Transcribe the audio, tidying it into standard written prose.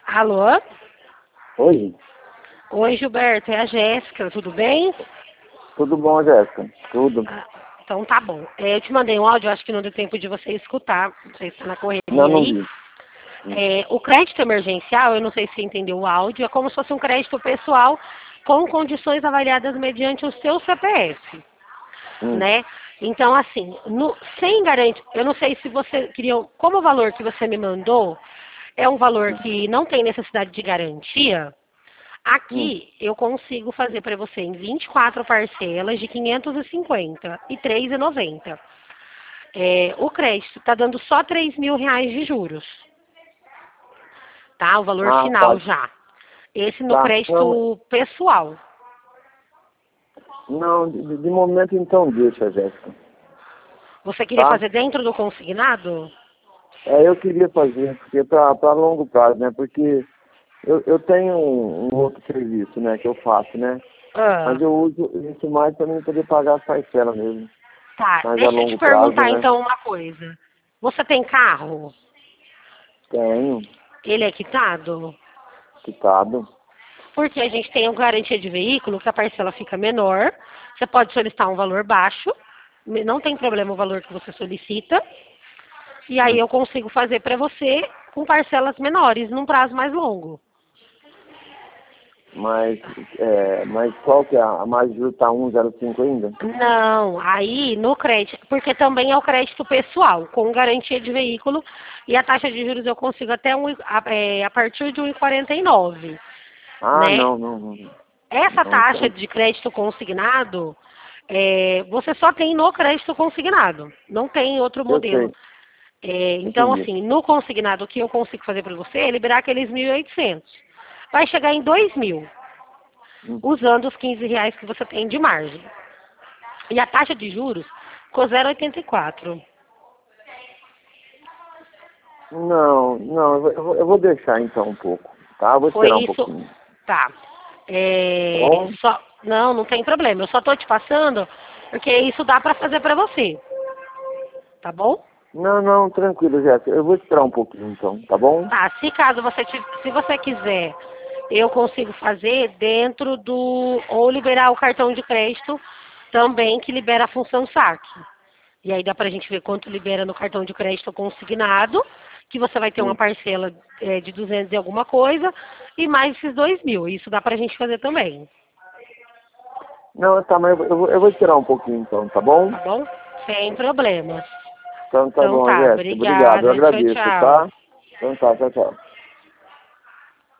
Alô? Oi, Oi, Gilberto, é a Jéssica, tudo bem? tudo bom, Jéssica? Tudo. Ah, então tá bom. Eu te mandei um áudio, acho que não deu tempo de você escutar, não sei se está na correria Não aí. vi. O crédito emergencial, eu não sei se você entendeu o áudio, é como se fosse um crédito pessoal com condições avaliadas mediante o seu CPF, Hum. né? Então, assim, sem garantia, eu não sei se você queria, como o valor que você me mandou é um valor que não tem necessidade de garantia. Aqui eu consigo fazer para você em 24 parcelas de 550 e 3,90. O crédito está dando só R$ 3.000 de juros, tá? O valor Ah, final tá. já. Esse no Tá. Não, crédito pessoal. não de momento então deixa, Jéssica. Você queria Tá? fazer dentro do consignado? Eu queria fazer, porque para longo prazo, né? Porque eu tenho um outro serviço, né, que eu faço, né? Ah, Mas eu uso isso mais para mim poder pagar as parcelas mesmo. tá. Mas a Deixa eu te longo prazo, perguntar né? então uma coisa. Você tem carro? Tenho, Ele é quitado? quitado. Porque a gente tem uma garantia de veículo que a parcela fica menor. Você pode solicitar um valor baixo, não tem problema o valor que você solicita. E aí Hum. eu consigo fazer para você com parcelas menores, num prazo mais longo. Mas qual que é? A mais juros tá 1,05 ainda? Não, aí no crédito, porque também é o crédito pessoal, com garantia de veículo, e a taxa de juros eu consigo até a partir de 1,49, Ah, né? não. Essa Então, taxa de crédito consignado, você só tem no crédito consignado, não tem outro eu modelo. sei, Então, entendi. assim, no consignado, o que eu consigo fazer para você é liberar aqueles 1.800. Vai chegar em 2.000, Hum. usando os R$ 15 que você tem de margem. E a taxa de juros ficou 0,84. Não, eu vou deixar então um pouco, tá? Eu vou Foi esperar um isso. pouquinho. Tá. Tá bom? Não tem problema. Eu só tô te passando porque isso dá para fazer para você. Tá bom? Não, tranquilo, Jéssica. Eu vou esperar um pouquinho então, tá bom? Tá. Se você quiser, eu consigo fazer dentro do ou liberar o cartão de crédito também que libera a função saque. E aí dá pra gente ver quanto libera no cartão de crédito consignado, que você vai ter uma Hum. parcela de 200 e alguma coisa, e mais esses 2.000. Isso dá pra gente fazer também. Não, tá, mas eu vou esperar um pouquinho então, tá bom? Tá bom? Sem problemas. Então tá Então bom, tá, Jéssica. Obrigado, eu obrigada. Tchau, agradeço, tchau. tá? Então tá, tchau.